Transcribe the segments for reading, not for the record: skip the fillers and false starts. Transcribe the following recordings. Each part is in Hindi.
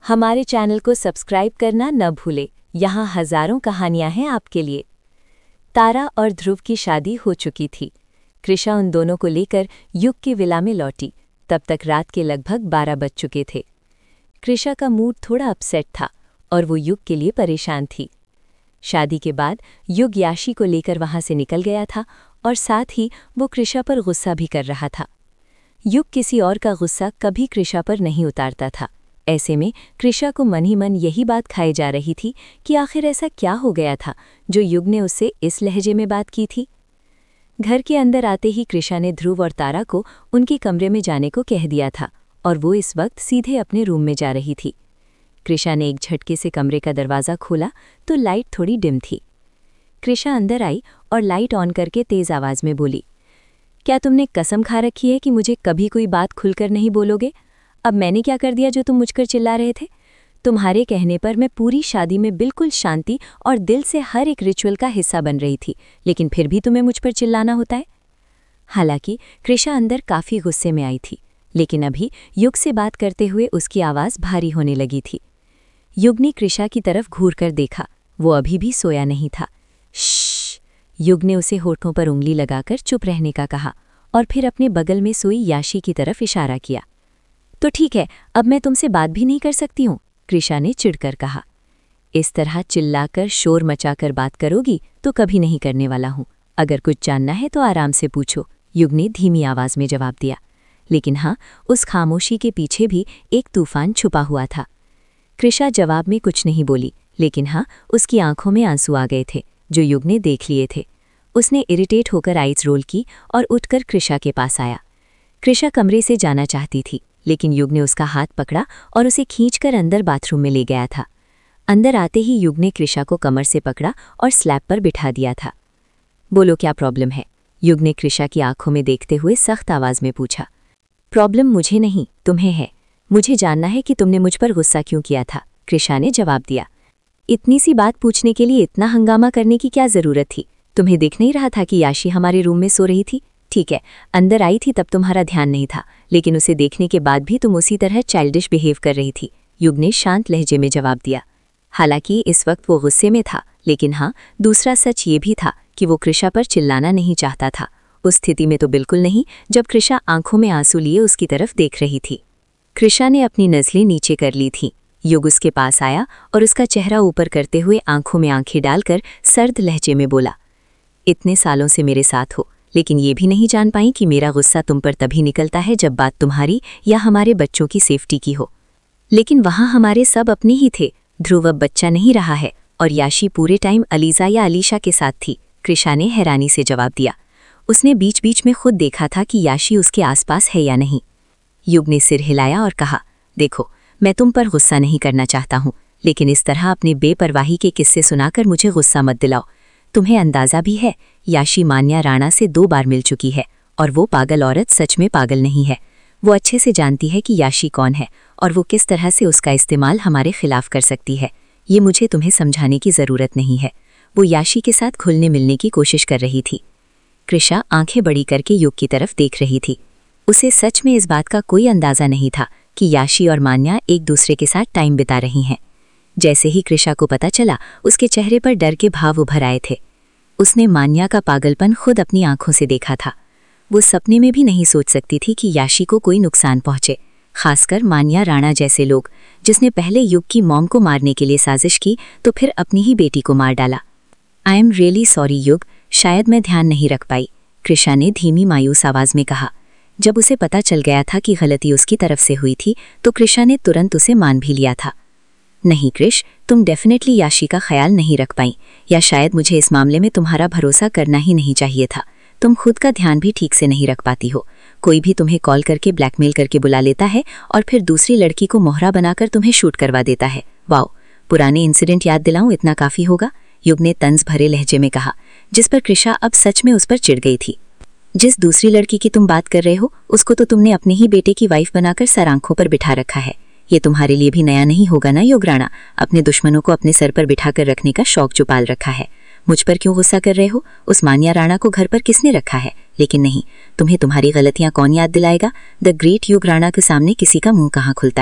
हमारे चैनल को सब्सक्राइब करना न भूलें। यहाँ हजारों कहानियां हैं आपके लिए। तारा और ध्रुव की शादी हो चुकी थी। कृषा उन दोनों को लेकर युग की विला में लौटी। तब तक रात के लगभग 12 बज चुके थे। कृषा का मूड थोड़ा अपसेट था और वो युग के लिए परेशान थी। शादी के बाद युग याशी को लेकर वहां से निकल गया था और साथ ही वो कृषा पर गुस्सा भी कर रहा था। युग किसी और का गुस्सा कभी कृषा पर नहीं उतारता था। ऐसे में कृषा को मन ही मन यही बात खाई जा रही थी कि आखिर ऐसा क्या हो गया था जो युग ने उससे इस लहजे में बात की थी। घर के अंदर आते ही कृषा ने ध्रुव और तारा को उनके कमरे में जाने को कह दिया था और वो इस वक्त सीधे अपने रूम में जा रही थी। कृषा ने एक झटके से कमरे का दरवाज़ा खोला तो लाइट थोड़ी डिम थी। कृषा अंदर आई और लाइट ऑन करके तेज़ आवाज़ में बोली, क्या तुमने कसम खा रखी है कि मुझे कभी कोई बात खुलकर नहीं बोलोगे? अब मैंने क्या कर दिया जो तुम मुझ पर चिल्ला रहे थे? तुम्हारे कहने पर मैं पूरी शादी में बिल्कुल शांति और दिल से हर एक रिचुअल का हिस्सा बन रही थी, लेकिन फिर भी तुम्हें मुझ पर चिल्लाना होता है। हालांकि कृषा अंदर काफ़ी गुस्से में आई थी, लेकिन अभी युग से बात करते हुए उसकी आवाज़ भारी होने लगी थी। युग ने कृषा की तरफ घूर कर देखा। वो अभी भी सोया नहीं था। श्श्श! युग ने उसे होठों पर उंगली लगाकर चुप रहने का कहा और फिर अपने बगल में सोई याशी की तरफ इशारा किया। तो ठीक है, अब मैं तुमसे बात भी नहीं कर सकती हूँ, कृषा ने चिढ़कर कहा। इस तरह चिल्लाकर शोर मचाकर बात करोगी तो कभी नहीं करने वाला हूँ। अगर कुछ जानना है तो आराम से पूछो, युग ने धीमी आवाज़ में जवाब दिया। लेकिन हाँ, उस खामोशी के पीछे भी एक तूफान छुपा हुआ था। कृषा जवाब में कुछ नहीं बोली, लेकिन हाँ, उसकी आंखों में आंसू आ गए थे जो युग ने देख लिए थे। उसने इरिटेट होकर आइज रोल की और उठकर कृषा के पास आया। कृषा कमरे से जाना चाहती थी, लेकिन युग ने उसका हाथ पकड़ा और उसे खींचकर अंदर बाथरूम में ले गया था। अंदर आते ही युग ने कृषा को कमर से पकड़ा और स्लैब पर बिठा दिया था। बोलो, क्या प्रॉब्लम है? युग ने कृषा की आंखों में देखते हुए सख्त आवाज़ में पूछा। प्रॉब्लम मुझे नहीं, तुम्हें है। मुझे जानना है कि तुमने मुझ पर गुस्सा क्यों किया था, कृषा ने जवाब दिया। इतनी सी बात पूछने के लिए इतना हंगामा करने की क्या ज़रूरत थी? तुम्हें दिख नहीं रहा था कि याशी हमारे रूम में सो रही थी? ठीक है, अंदर आई थी तब तुम्हारा ध्यान नहीं था, लेकिन उसे देखने के बाद भी तुम उसी तरह चाइल्डिश बिहेव कर रही थी, युग ने शांत लहजे में जवाब दिया। हालांकि इस वक्त वो गुस्से में था, लेकिन हाँ, दूसरा सच ये भी था कि वो कृषा पर चिल्लाना नहीं चाहता था। उस स्थिति में तो बिल्कुल नहीं, जब कृषा आंखों में आंसू लिए उसकी तरफ देख रही थी। कृषा ने अपनी नज़रें नीचे कर ली थीं। युग उसके पास आया और उसका चेहरा ऊपर करते हुए आंखों में आंखें डालकर सर्द लहजे में बोला, इतने सालों से मेरे साथ हो, लेकिन ये भी नहीं जान पाई कि मेरा गुस्सा तुम पर तभी निकलता है जब बात तुम्हारी या हमारे बच्चों की सेफ्टी की हो। लेकिन वहाँ हमारे सब अपने ही थे। ध्रुव अब बच्चा नहीं रहा है और याशी पूरे टाइम अलीज़ा या अलीशा के साथ थी, कृषा ने हैरानी से जवाब दिया। उसने बीच बीच में खुद देखा था कि याशी उसके आसपास है या नहीं। युग ने सिर हिलाया और कहा, देखो, मैं तुम पर गुस्सा नहीं करना चाहता हूँ, लेकिन इस तरह अपने बेपरवाही के किस्से सुनाकर मुझे गुस्सा मत दिलाओ। तुम्हें अंदाज़ा भी है, याशी मान्या राणा से 2 बार मिल चुकी है और वो पागल औरत सच में पागल नहीं है। वो अच्छे से जानती है कि याशी कौन है और वो किस तरह से उसका इस्तेमाल हमारे खिलाफ कर सकती है। ये मुझे तुम्हें समझाने की ज़रूरत नहीं है। वो याशी के साथ घुलने मिलने की कोशिश कर रही थी। कृषा आंखें बड़ी करके युग की तरफ देख रही थी। उसे सच में इस बात का कोई अंदाज़ा नहीं था कि याशी और मान्या एक दूसरे के साथ टाइम बिता रही हैं। जैसे ही कृषा को पता चला, उसके चेहरे पर डर के भाव उभर आए थे। उसने मान्या का पागलपन खुद अपनी आंखों से देखा था। वो सपने में भी नहीं सोच सकती थी कि याशी को कोई नुकसान पहुंचे, खासकर मान्या राणा जैसे लोग, जिसने पहले युग की मॉम को मारने के लिए साजिश की तो फिर अपनी ही बेटी को मार डाला। आई एम रियली सॉरी युग, शायद मैं ध्यान नहीं रख पाई, कृषा ने धीमी मायूस आवाज़ में कहा। जब उसे पता चल गया था कि गलती उसकी तरफ से हुई थी तो कृषा ने तुरंत उसे मान भी लिया था। नहीं कृष, तुम डेफिनेटली याशी का ख्याल नहीं रख पाई, या शायद मुझे इस मामले में तुम्हारा भरोसा करना ही नहीं चाहिए था। तुम खुद का ध्यान भी ठीक से नहीं रख पाती हो। कोई भी तुम्हें कॉल करके ब्लैकमेल करके बुला लेता है और फिर दूसरी लड़की को मोहरा बनाकर तुम्हें शूट करवा देता है। वाओ, पुराने इंसिडेंट याद दिलाऊं, इतना काफ़ी होगा, युग ने तंज भरे लहजे में कहा, जिस पर कृषा अब सच में उस पर चिढ़ गई थी। जिस दूसरी लड़की की तुम बात कर रहे हो, उसको तो तुमने अपने ही बेटे की वाइफ बनाकर सर आंखों पर बिठा रखा है। ये तुम्हारे लिए भी नया नहीं होगा ना युग राणा? अपने दुश्मनों को अपने सर पर बिठाकर रखने का शौक जो पाल रखा है। मुझ पर क्यों गुस्सा कर रहे हो? उस मान्या राणा को घर पर किसने रखा है? लेकिन नहीं, तुम्हें तुम्हारी गलतियां कौन याद दिलाएगा? द ग्रेट युग राणा के सामने किसी का मुंह कहाँ खुलता है।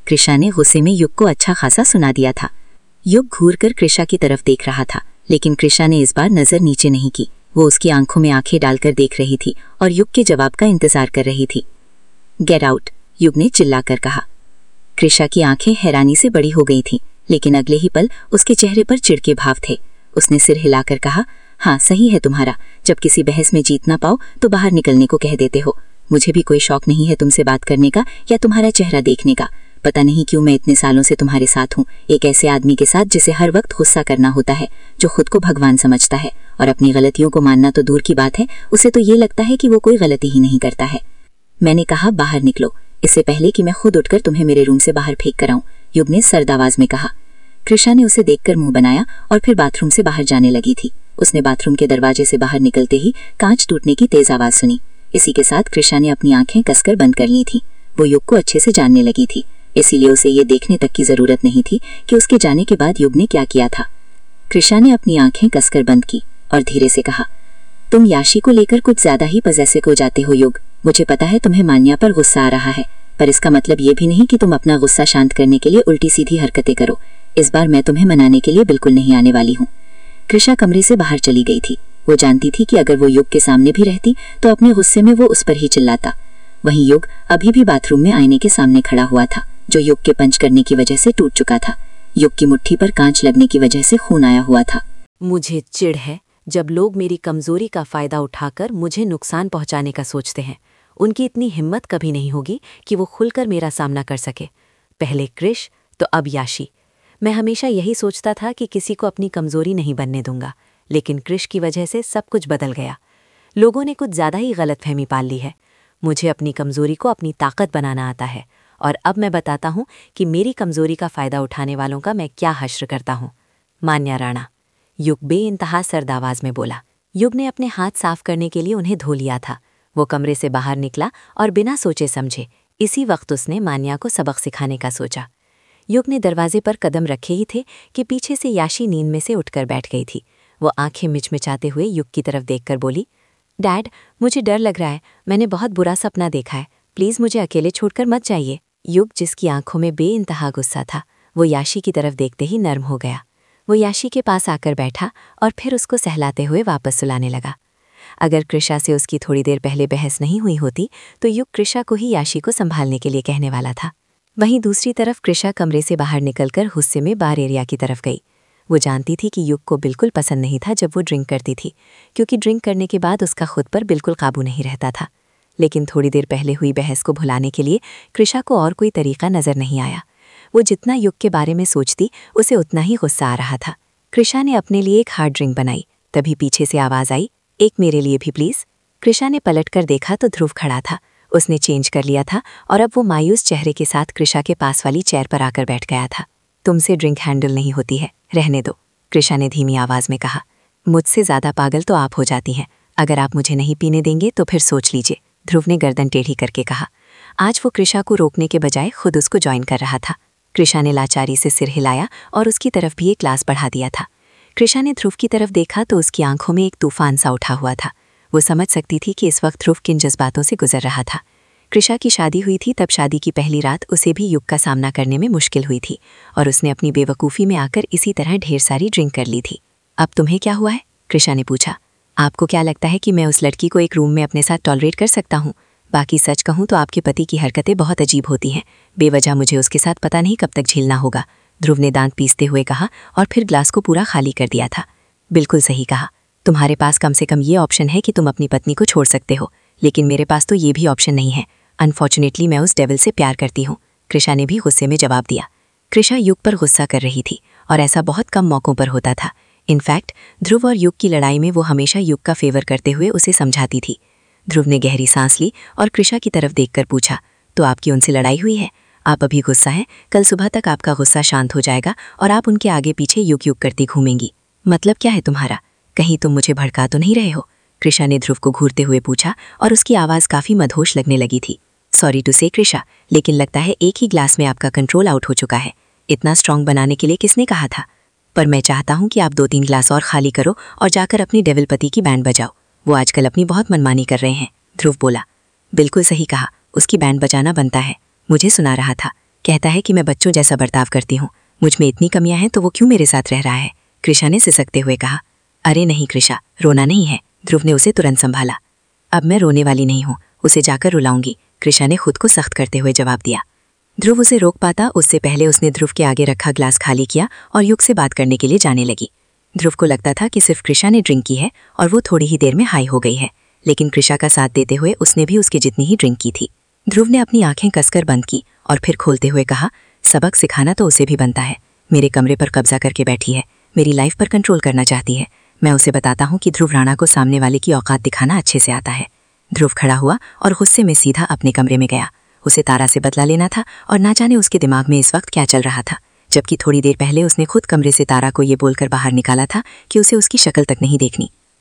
कृषा ने गुस्से में युग को अच्छा खासा सुना दिया था। युग घूरकर कृषा की तरफ देख रहा था, लेकिन कृषा ने इस बार नजर नीचे नहीं की। वो उसकी आंखों में आंखें डालकर देख रही थी और युग के जवाब का इंतजार कर रही थी। गेट आउट, युग ने चिल्लाकर कहा। कृषा की आंखें हैरानी से बड़ी हो गई थीं, लेकिन अगले ही पल उसके चेहरे पर चिढ़ के भाव थे। उसने सिर हिलाकर कहा, हाँ सही है तुम्हारा, जब किसी बहस में जीत ना पाओ तो बाहर निकलने को कह देते हो। मुझे भी कोई शौक नहीं है तुमसे बात करने का या तुम्हारा चेहरा देखने का। पता नहीं क्यों मैं इतने सालों से तुम्हारे साथ हूँ, एक ऐसे आदमी के साथ जिसे हर वक्त गुस्सा करना होता है, जो खुद को भगवान समझता है और अपनी गलतियों को मानना तो दूर की बात है, उसे तो ये लगता है कि वो कोई गलती ही नहीं करता है। मैंने कहा बाहर निकलो, इससे पहले कि मैं खुद उठकर तुम्हें मेरे रूम से बाहर फेंक कर आऊं, युग ने सर्द आवाज में कहा। कृषा ने उसे देखकर मुंह बनाया और फिर बाथरूम से बाहर जाने लगी थी। उसने बाथरूम के दरवाजे से बाहर निकलते ही कांच टूटने की तेज आवाज सुनी। इसी के साथ कृषा ने अपनी आंखें कसकर बंद कर ली थी। वो युग को अच्छे से जानने लगी थी, इसीलिए उसे ये देखने तक की जरूरत नहीं थी कि उसके जाने के बाद युग ने क्या किया था। कृषा ने अपनी आंखें कसकर बंद की और धीरे से कहा, तुम याशी को लेकर कुछ ज्यादा ही पजेसिव हो जाते हो युग। मुझे पता है तुम्हें मान्या पर गुस्सा आ रहा है, पर इसका मतलब ये भी नहीं कि तुम अपना गुस्सा शांत करने के लिए उल्टी सीधी हरकतें करो। इस बार मैं तुम्हें मनाने के लिए बिल्कुल नहीं आने वाली हूँ। कृषा कमरे से बाहर चली गई थी। वो जानती थी कि अगर वो युग के सामने भी रहती तो अपने गुस्से में वो उस पर ही चिल्लाता। वहीं युग अभी भी बाथरूम में आईने के सामने खड़ा हुआ था, जो युग के पंच करने की वजह से टूट चुका था। युग की मुट्ठी पर कांच लगने की वजह से खून आया हुआ था। मुझे चिढ़ है जब लोग मेरी कमजोरी का फायदा उठाकर मुझे नुकसान पहुंचाने का सोचते हैं। उनकी इतनी हिम्मत कभी नहीं होगी कि वो खुलकर मेरा सामना कर सके। पहले कृष तो अब याशी। मैं हमेशा यही सोचता था कि किसी को अपनी कमजोरी नहीं बनने दूंगा, लेकिन कृष की वजह से सब कुछ बदल गया। लोगों ने कुछ ज्यादा ही गलतफहमी पाल ली है। मुझे अपनी कमजोरी को अपनी ताकत बनाना आता है और अब मैं बताता हूं कि मेरी कमजोरी का फायदा उठाने वालों का मैं क्या हश्र करता हूं। मान्या राणा, युग बेइंतहा सर्द आवाज में बोला। युग ने अपने हाथ साफ करने के लिए उन्हें धो लिया था। वो कमरे से बाहर निकला और बिना सोचे समझे इसी वक्त उसने मान्या को सबक सिखाने का सोचा। युग ने दरवाजे पर कदम रखे ही थे कि पीछे से याशी नींद में से उठकर बैठ गई थी। वो आंखें मिचमिचाते हुए युग की तरफ देखकर बोली, डैड मुझे डर लग रहा है, मैंने बहुत बुरा सपना देखा है, प्लीज मुझे अकेले छोड़कर मत जाइए। युग, जिसकी आंखों में बेइंतहा गुस्सा था, वो याशी की तरफ देखते ही नर्म हो गया। वो याशी के पास आकर बैठा और फिर उसको सहलाते हुए वापस सुलाने लगा। अगर कृषा से उसकी थोड़ी देर पहले बहस नहीं हुई होती तो युग कृषा को ही याशी को संभालने के लिए कहने वाला था। वहीं दूसरी तरफ कृषा कमरे से बाहर निकलकर गुस्से में बार एरिया की तरफ गई। वो जानती थी कि युग को बिल्कुल पसंद नहीं था जब वो ड्रिंक करती थी, क्योंकि ड्रिंक करने के बाद उसका खुद पर बिल्कुल काबू नहीं रहता था। लेकिन थोड़ी देर पहले हुई बहस को भुलाने के लिए कृषा को और कोई तरीका नजर नहीं आया। वो जितना युग के बारे में सोचती उसे उतना ही गुस्सा आ रहा था। कृषा ने अपने लिए एक हार्ड ड्रिंक बनाई, तभी पीछे से आवाज आई, एक मेरे लिए भी प्लीज। कृषा ने पलटकर देखा तो ध्रुव खड़ा था। उसने चेंज कर लिया था और अब वो मायूस चेहरे के साथ कृषा के पास वाली चेयर पर आकर बैठ गया था। तुमसे ड्रिंक हैंडल नहीं होती है, रहने दो, कृषा ने धीमी आवाज में कहा। मुझसे ज्यादा पागल तो आप हो जाती हैं। अगर आप मुझे नहीं पीने देंगे तो फिर सोच लीजिए, ध्रुव ने गर्दन टेढ़ी करके कहा। आज वो कृषा को रोकने के बजाय खुद उसको ज्वाइन कर रहा था। कृषा ने लाचारी से सिर हिलाया और उसकी तरफ भी एक ग्लास बढ़ा दिया था। कृषा ने ध्रुव की तरफ देखा तो उसकी आंखों में एक तूफान सा उठा हुआ था। वो समझ सकती थी कि इस वक्त ध्रुव किन जज्बातों से गुजर रहा था। कृषा की शादी हुई थी, तब शादी की पहली रात उसे भी युग का सामना करने में मुश्किल हुई थी और उसने अपनी बेवकूफ़ी में आकर इसी तरह ढेर सारी ड्रिंक कर ली थी। अब तुम्हें क्या हुआ है? कृषा ने पूछा। आपको क्या लगता है कि मैं उस लड़की को एक रूम में अपने साथ टॉलरेट कर सकता हूँ? बाकी सच कहूँ तो आपके पति की हरकतें बहुत अजीब होती हैं। बेवजह मुझे उसके साथ पता नहीं कब तक झेलना होगा, ध्रुव ने दांत पीसते हुए कहा और फिर ग्लास को पूरा खाली कर दिया था। बिल्कुल सही कहा। तुम्हारे पास कम से कम ये ऑप्शन है कि तुम अपनी पत्नी को छोड़ सकते हो, लेकिन मेरे पास तो ये भी ऑप्शन नहीं है। अनफॉर्चुनेटली मैं उस डेविल से प्यार करती हूँ, कृषा ने भी गुस्से में जवाब दिया। कृषा युग पर गुस्सा कर रही थी और ऐसा बहुत कम मौक़ों पर होता था। इनफैक्ट ध्रुव और युग की लड़ाई में वो हमेशा युग का फेवर करते हुए उसे समझाती थी। ध्रुव ने गहरी सांस ली और कृषा की तरफ देखकर पूछा, तो आपकी उनसे लड़ाई हुई है? आप अभी गुस्सा हैं, कल सुबह तक आपका गुस्सा शांत हो जाएगा और आप उनके आगे पीछे युग युग करती घूमेंगी। मतलब क्या है तुम्हारा? कहीं तुम मुझे भड़का तो नहीं रहे हो? कृषा ने ध्रुव को घूरते हुए पूछा और उसकी आवाज़ काफ़ी मदहोश लगने लगी थी। सॉरी टू से कृषा, लेकिन लगता है एक ही ग्लास में आपका कंट्रोल आउट हो चुका है। इतना स्ट्रांग बनाने के लिए किसने कहा था? पर मैं चाहता हूँ कि आप 2-3 ग्लास और खाली करो और जाकर अपनी डेविल पति की बैंड बजाओ। वो आजकल अपनी बहुत मनमानी कर रहे हैं, ध्रुव बोला। बिल्कुल सही कहा, उसकी बैंड बजाना बनता है। मुझे सुना रहा था, कहता है कि मैं बच्चों जैसा बर्ताव करती हूँ, मुझ में इतनी कमियां हैं तो वो क्यों मेरे साथ रह रहा है। कृषा ने सिसकते हुए कहा, अरे नहीं कृषा, रोना नहीं है। ध्रुव ने उसे तुरंत संभाला। अब मैं रोने वाली नहीं हूँ, उसे जाकर रुलाऊंगी, कृषा ने खुद को सख्त करते हुए जवाब दिया। ध्रुव उसे रोक पाता उससे पहले उसने ध्रुव के आगे रखा ग्लास खाली किया और युग से बात करने के लिए जाने लगी। ध्रुव को लगता था कि सिर्फ कृषा ने ड्रिंक की है और वो थोड़ी ही देर में हाई हो गई है, लेकिन कृषा का साथ देते हुए उसने भी उसके जितनी ही ड्रिंक की थी। ध्रुव ने अपनी आंखें कसकर बंद की और फिर खोलते हुए कहा, सबक सिखाना तो उसे भी बनता है। मेरे कमरे पर कब्जा करके बैठी है, मेरी लाइफ पर कंट्रोल करना चाहती है। मैं उसे बताता हूँ कि ध्रुव राणा को सामने वाले की औकात दिखाना अच्छे से आता है। ध्रुव खड़ा हुआ और गुस्से में सीधा अपने कमरे में गया। उसे तारा से बदला लेना था और ना जाने उसके दिमाग में इस वक्त क्या चल रहा था, जबकि थोड़ी देर पहले उसने खुद कमरे से तारा को ये बोलकर बाहर निकाला था कि उसे उसकी शक्ल तक नहीं देखनी।